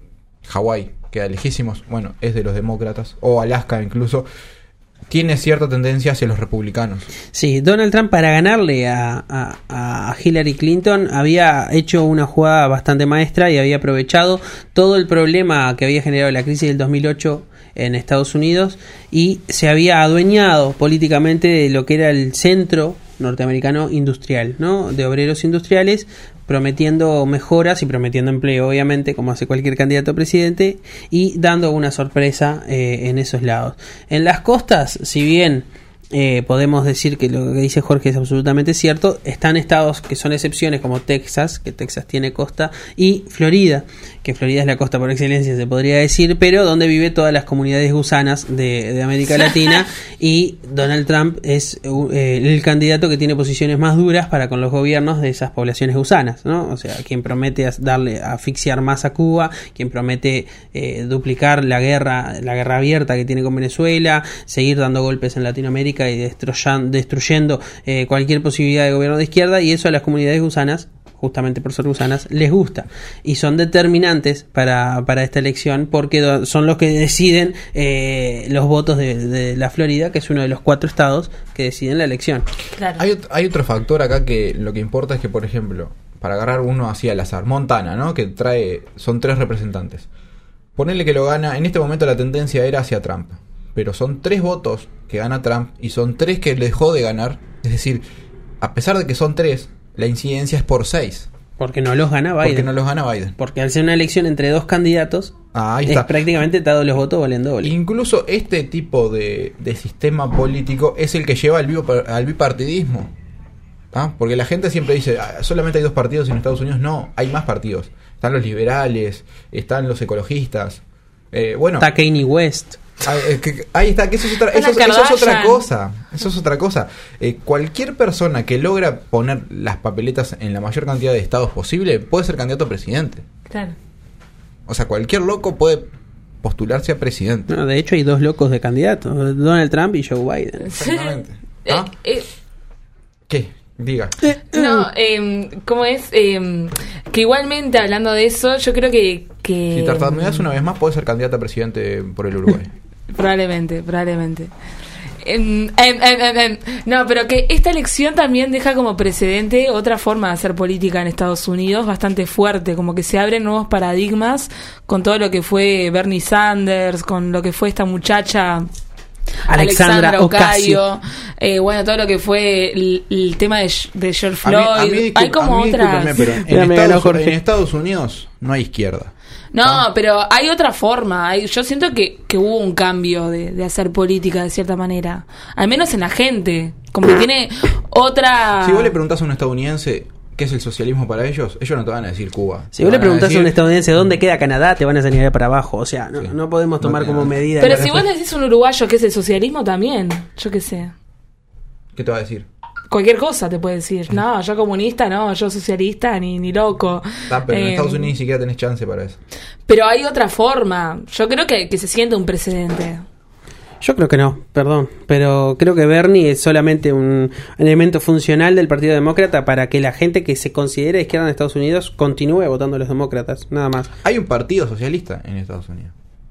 Hawái, queda lejísimos, bueno, es de los demócratas, o Alaska incluso, tiene cierta tendencia hacia los republicanos.
Sí, Donald Trump, para ganarle a, a, a Hillary Clinton, había hecho una jugada bastante maestra y había aprovechado todo el problema que había generado la crisis del dos mil ocho en Estados Unidos y se había adueñado políticamente de lo que era el centro norteamericano industrial, ¿no? De obreros industriales, prometiendo mejoras y prometiendo empleo, obviamente, como hace cualquier candidato a presidente, y dando una sorpresa eh, en esos lados. En las costas, si bien eh, podemos decir que lo que dice Jorge es absolutamente cierto, están estados que son excepciones como Texas, que Texas tiene costa, y Florida, que Florida es la costa por excelencia, se podría decir, pero donde vive todas las comunidades gusanas de, de América Latina, y Donald Trump es eh, el candidato que tiene posiciones más duras para con los gobiernos de esas poblaciones gusanas, ¿no? O sea, quien promete darle asfixiar más a Cuba, quien promete eh, duplicar la guerra, la guerra abierta que tiene con Venezuela, seguir dando golpes en Latinoamérica y destruyendo, destruyendo eh, cualquier posibilidad de gobierno de izquierda, y eso a las comunidades gusanas, justamente por ser gusanas, les gusta y son determinantes para, para esta elección porque son los que deciden eh, los votos de, de la Florida, que es uno de los cuatro estados que deciden la elección.
Claro.
Hay, ot- hay otro factor acá que lo que importa es que, por ejemplo, para agarrar uno así al azar, Montana, ¿no? Que trae, son tres representantes. Ponerle que lo gana, en este momento la tendencia era hacia Trump, pero son tres votos que gana Trump y son tres que le dejó de ganar. Es decir, a pesar de que son tres, la incidencia es por seis.
Porque no los gana Biden.
Porque no los gana Biden.
Porque al ser una elección entre dos candidatos,
Ah, ahí
es
está.
prácticamente todos los votos valen doble.
Incluso este tipo de, de sistema político es el que lleva al, bipo- al bipartidismo. ¿Ah? Porque la gente siempre dice, ah, solamente hay dos partidos en Estados Unidos. No, hay más partidos. están los liberales, están los ecologistas. Eh, bueno,
está Kanye West.
Ah, eh, que, ahí está, que eso es otra, eso, es- eso es otra cosa. Eso es otra cosa. Eh, cualquier persona que logra poner las papeletas en la mayor cantidad de estados posible puede ser candidato a presidente.
Claro.
O sea, cualquier loco puede postularse a presidente.
No, de hecho, hay dos locos de candidatos: Donald Trump y Joe Biden.
Exactamente. ¿Ah?
Eh, eh,
¿Qué? Diga.
no, eh, ¿cómo es? Eh, que igualmente, hablando de eso, yo creo que... que
Si tartamudeas una vez más, puede ser candidato a presidente por el Uruguay.
Probablemente, probablemente. Em, em, em, em, em. No, pero que esta elección también deja como precedente otra forma de hacer política en Estados Unidos bastante fuerte, como que se abren nuevos paradigmas con todo lo que fue Bernie Sanders, con lo que fue esta muchacha
Alexandra Ocasio.
eh, bueno, todo lo que fue el, el tema de, de George
A mí-
Floyd.
a mí discul-
Hay como
a mí
otras.
discúlpeme, pero en,
Mira, me ganó
Estados,
Jorge.
en Estados Unidos no hay izquierda.
No, pero hay otra forma. Hay, yo siento que, que hubo un cambio de, de hacer política de cierta manera. Al menos en la gente. Como que tiene otra...
Si vos le preguntás a un estadounidense qué es el socialismo para ellos, ellos no te van a decir Cuba.
Si vos
Te
le
van
preguntás a
decir-
un estadounidense dónde queda Canadá, te van a señalar para abajo. O sea, no,
Sí.
no podemos tomar
No,
como
no.
medida.
Pero
la
si vos
respuesta.
le decís a un uruguayo que es el socialismo también, yo qué sé.
¿Qué te va a decir?
Cualquier cosa te puede decir. No, yo comunista, no, yo socialista, ni, ni loco.
Ah, pero en
Eh,
Estados Unidos ni siquiera tenés chance para eso.
Pero hay otra forma. Yo creo que, que se siente un precedente.
Yo creo que no, perdón, pero creo que Bernie es solamente un elemento funcional del Partido Demócrata para que la gente que se considera izquierda en Estados Unidos continúe votando a los demócratas, nada más.
Hay un partido socialista en Estados Unidos.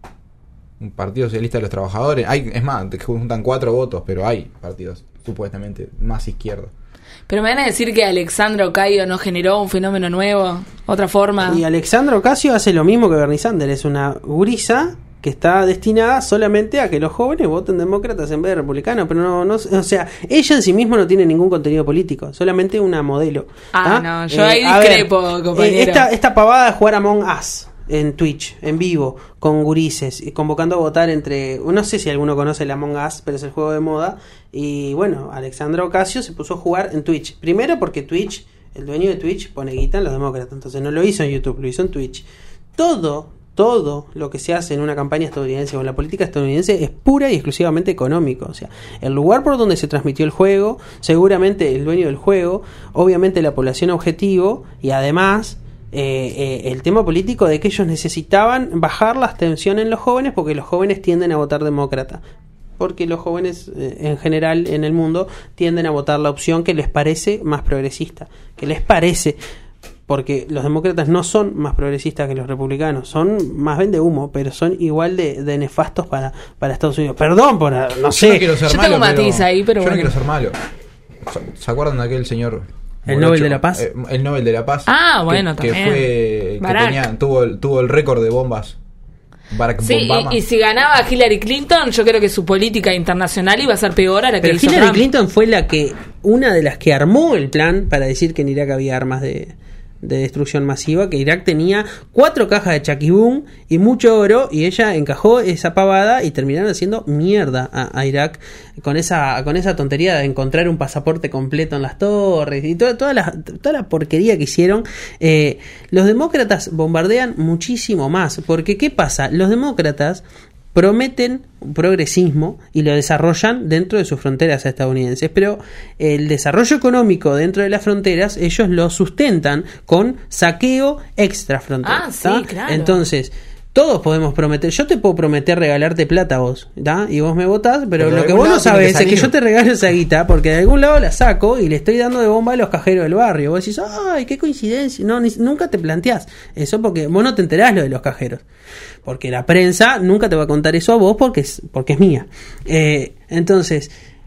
Un partido socialista de los trabajadores. Hay, es más, te juntan cuatro votos, pero hay partidos supuestamente más izquierdos.
Pero me van a decir que Alexandra Ocasio no generó un fenómeno nuevo, otra forma.
Y Alexandra Ocasio hace lo mismo que Bernie Sanders, es una gurisa que está destinada solamente a que los jóvenes voten demócratas en vez de republicanos, pero no, no, o sea, ella en sí misma no tiene ningún contenido político, solamente una modelo.
Ah, no, yo ahí
a
discrepo,
ver,
compañero.
eh, esta, esta pavada de jugar Among Us en Twitch, en vivo, con gurises, y convocando a votar entre, no sé si alguno conoce el Among Us, pero es el juego de moda, y bueno, Alexandra Ocasio se puso a jugar en Twitch, primero porque Twitch, el dueño de Twitch pone guita en los demócratas, entonces no lo hizo en YouTube, lo hizo en Twitch. Todo Todo lo que se hace en una campaña estadounidense o en la política estadounidense es pura y exclusivamente económico. O sea, el lugar por donde se transmitió el juego, seguramente el dueño del juego, obviamente la población objetivo y además eh, eh, el tema político de que ellos necesitaban bajar la tensión en los jóvenes porque los jóvenes tienden a votar demócrata. Porque los jóvenes eh, en general en el mundo tienden a votar la opción que les parece más progresista, que les parece... Porque los demócratas no son más progresistas que los republicanos, son más vende humo, pero son igual de, de nefastos para, para Estados Unidos. Perdón por, no
Yo
sé,
no quiero ser
Yo
malo,
tengo un matiz ahí, pero
yo
bueno.
no quiero ser malo. ¿Se acuerdan de aquel señor?
¿El
morocho?
Nobel de la Paz?
Eh, el Nobel de la Paz.
Ah,
que-
bueno,
que,
también.
fue que
Barack.
tenía, tuvo, el- tuvo el récord de bombas. Barack
Sí,
Obama.
y, y si ganaba Hillary Clinton, yo creo que su política internacional iba a ser peor a la que
pero
hizo
Hillary
Trump.
Clinton fue la que, una de las que armó el plan para decir que en Irak había armas de, de destrucción masiva, que Irak tenía cuatro cajas de chaquibum y mucho oro, y ella encajó esa pavada y terminaron haciendo mierda a, a Irak con esa con esa tontería de encontrar un pasaporte completo en las torres y toda, toda, la, toda la porquería que hicieron. Eh, los demócratas bombardean muchísimo más, porque ¿qué pasa? Los demócratas prometen progresismo y lo desarrollan dentro de sus fronteras estadounidenses, pero el desarrollo económico dentro de las fronteras ellos lo sustentan con saqueo extra frontera.
Ah, sí,
¿tá?
claro.
Entonces todos podemos prometer, yo te puedo prometer regalarte plata a vos, ¿tá? Y vos me votás, pero,
Pero de
lo que
algún
vos no
lado tiene que
sabés es que
salir.
yo te regalo esa guita porque de algún lado la saco y le estoy dando de bomba a los cajeros del barrio. Vos decís, ay, qué coincidencia. No, ni- nunca te planteás eso porque vos no te enterás lo de los cajeros. Porque la prensa nunca te va a contar eso a vos porque es, porque es mía. Eh, entonces,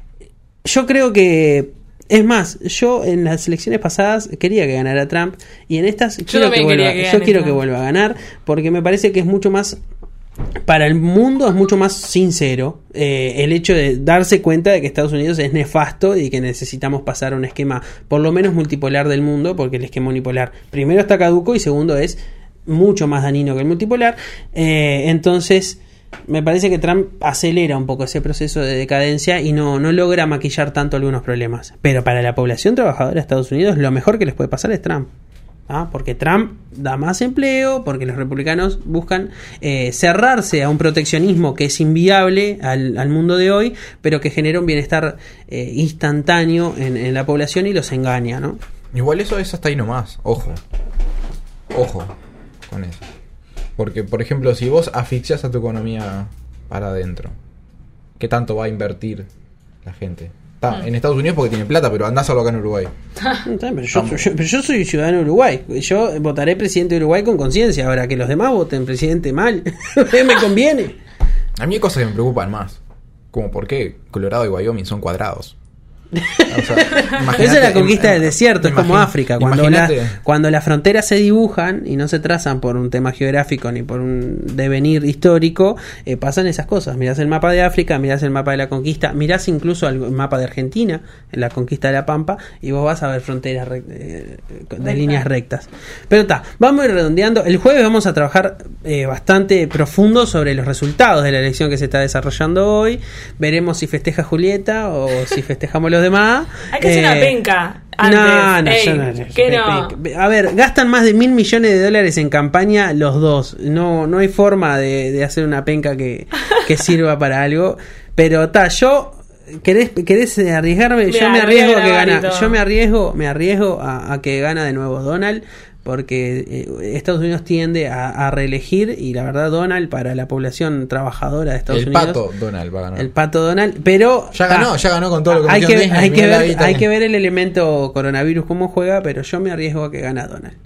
yo creo que, es más, yo en las elecciones pasadas quería que ganara Trump y en estas quiero, que
también
vuelva,
quería que
yo
gane
quiero que
Trump.
vuelva a ganar porque me parece que es mucho más... Para el mundo es mucho más sincero eh, el hecho de darse cuenta de que Estados Unidos es nefasto y que necesitamos pasar a un esquema por lo menos multipolar del mundo, porque el esquema unipolar primero está caduco y segundo es mucho más dañino que el multipolar. Eh, entonces me parece que Trump acelera un poco ese proceso de decadencia y no, no logra maquillar tanto algunos problemas. Pero para la población trabajadora de Estados Unidos lo mejor que les puede pasar es Trump. ¿ah? Porque Trump da más empleo, porque los republicanos buscan eh, cerrarse a un proteccionismo que es inviable al, al mundo de hoy, pero que genera un bienestar eh, instantáneo en, en la población y los engaña, ¿no?
Igual eso es hasta ahí nomás, ojo. Ojo con eso. Porque, por ejemplo, si vos asfixias a tu economía para adentro, ¿qué tanto va a invertir la gente? Está
Mm.
en Estados Unidos porque tiene plata, pero andá solo acá en Uruguay.
Pero yo, yo- pero yo soy ciudadano de Uruguay. Yo votaré presidente de Uruguay con conciencia. Ahora que los demás voten presidente mal, me conviene.
A mí hay cosas que me preocupan más. Como por qué Colorado y Wyoming son cuadrados. O sea, imagínate-
Esa es la conquista del desierto, es como
imagín-
África. Cuando, la-
imagínate-
cuando las fronteras se dibujan y no se trazan por un tema geográfico ni por un devenir histórico, eh, pasan esas cosas. Mirás el mapa de África, mirás el mapa de la conquista, mirás incluso el mapa de Argentina, en la conquista de la Pampa, y vos vas a ver fronteras rec- eh, de
Recta.
líneas rectas. Pero está, vamos a ir redondeando. El jueves vamos a trabajar eh, bastante profundo sobre los resultados de la elección que se está desarrollando hoy. Veremos si festeja Julieta o si festejamos los demás.
Hay que hacer una
Eh,
penca
no,
antes.
no,
Ey,
yo no, yo-
¿qué
pe-
no?
pe- A ver, gastan más de mil millones de dólares en campaña los dos. No, no hay forma de, de hacer una penca que, que sirva para algo. Pero ta, yo ¿querés, querés arriesgarme?
Mirá,
yo me
lo voy a
arriesgo a que
grabar y
gana.
todo.
Yo me arriesgo, me arriesgo a, a que gana de nuevo Donald. Porque eh, Estados Unidos tiende a, a reelegir, y la verdad Donald para la población trabajadora de Estados
El
Unidos,
pato Donald va a ganar.
el pato Donald, pero
Ya
ta,
ganó, ya ganó con todo lo que
hay
metió
que,
en Disney,
hay que
mirá la
ver,
guita
hay
que-
que ver el elemento coronavirus cómo juega, pero yo me arriesgo a que gana Donald.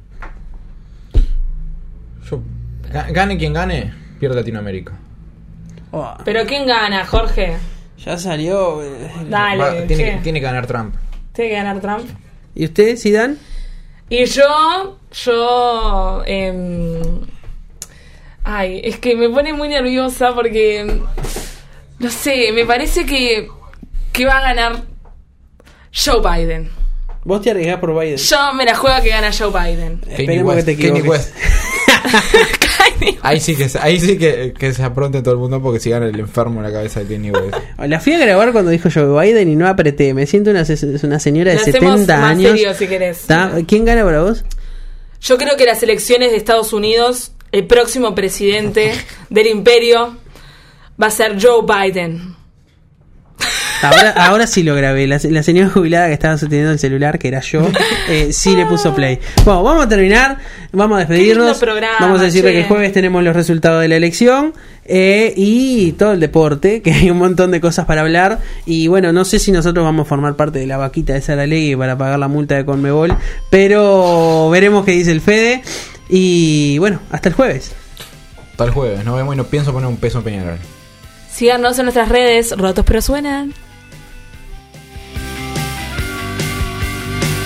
Yo- ga- gane quien gane, pierde Latinoamérica.
Oh,
Pero ¿quién gana, Jorge?
ya salió. eh.
Dale,
Va- tiene,
che.
que, tiene que ganar Trump.
Tiene que ganar Trump.
¿Y usted, Zidane?
Y yo, yo, em, ay, es que me pone muy nerviosa porque, no sé, me parece que, que va a ganar Joe Biden.
Vos te arriesgás por Biden.
Yo me la juego que gana Joe Biden.
Esperemos que te
Kanye
equivoques.
West. Ahí sí que ahí sí que, que se apronte todo el mundo porque si gana el enfermo en la cabeza de Kanye West.
La fui a grabar cuando dijo Joe Biden y no apreté. Me siento una, ses- una señora de
Lo hacemos
setenta
más
años.
serio, si querés.
¿Tá? ¿Quién gana para vos?
Yo creo que las elecciones de Estados Unidos, el próximo presidente del imperio va a ser Joe Biden.
Ahora, ahora sí lo grabé. La, la señora jubilada que estaba sosteniendo el celular, que era yo, eh, sí le puso play. Bueno, vamos a terminar. Vamos a despedirnos.
lindo programa,
Vamos a decirle
che.
que el jueves tenemos los resultados de la elección. eh, y todo el deporte, que hay un montón de cosas para hablar. Y bueno, no sé si nosotros vamos a formar parte de la vaquita de Saralegui para pagar la multa de Conmebol. Pero veremos qué dice el Fede. Y bueno, hasta el jueves.
Hasta el jueves, nos vemos y no pienso poner un peso en Peñarol.
Síganos en nuestras redes, rotos pero suenan.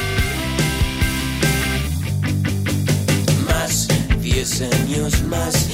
Más, diez años más